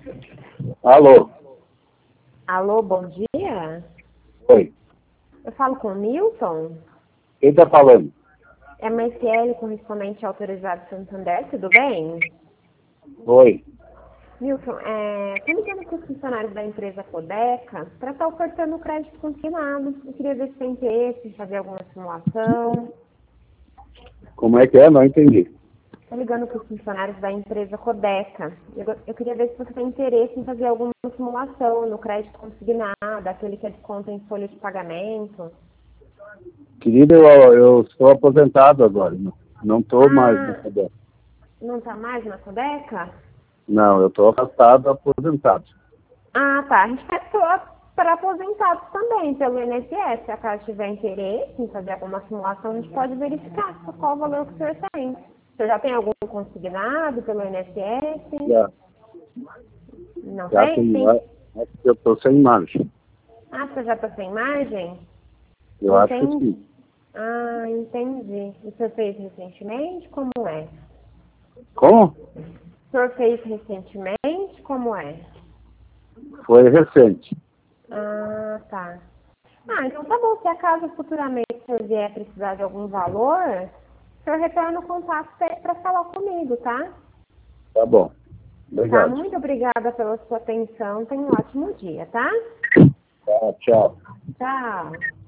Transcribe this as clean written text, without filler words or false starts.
Alô? Alô, bom dia. Oi. Eu falo com o Milton. Quem está falando? É MSL, correspondente autorizado Santander, tudo bem? Oi. Milton, tô ligando para os funcionários da empresa Codeca para estar ofertando crédito consignado. Eu queria ver se tem interesse em fazer alguma simulação. Como é que é? Não entendi. Estou ligando para os funcionários da empresa Codeca. Eu queria ver se você tem interesse em fazer alguma simulação no crédito consignado, aquele que é desconto em folha de pagamento. Querido, eu estou aposentado agora. Não estou mais na Ah, cadeia. não está mais na Codeca? Não, eu estou afastado, aposentado. Ah, tá. A gente faz para aposentados também, pelo INSS. Se a casa tiver interesse em fazer alguma simulação, a gente pode verificar qual o valor que o senhor tem. O senhor já tem algum consignado pelo INSS? Já, Não já tem? tem, Sim. acho que eu estou sem margem. Ah, você já está sem margem? Eu acho que Entendi. sim. Ah, entendi. E o senhor fez recentemente? Como é? Como? O senhor fez recentemente? Como é? Foi recente. Ah, tá. Ah, então tá bom. Se acaso futuramente o senhor vier precisar de algum valor, o senhor retorna o contato para falar comigo, tá? Tá bom. Tá, Obrigado. muito obrigada pela sua atenção. Tenha um ótimo dia, tá? Tá, tchau. Tchau.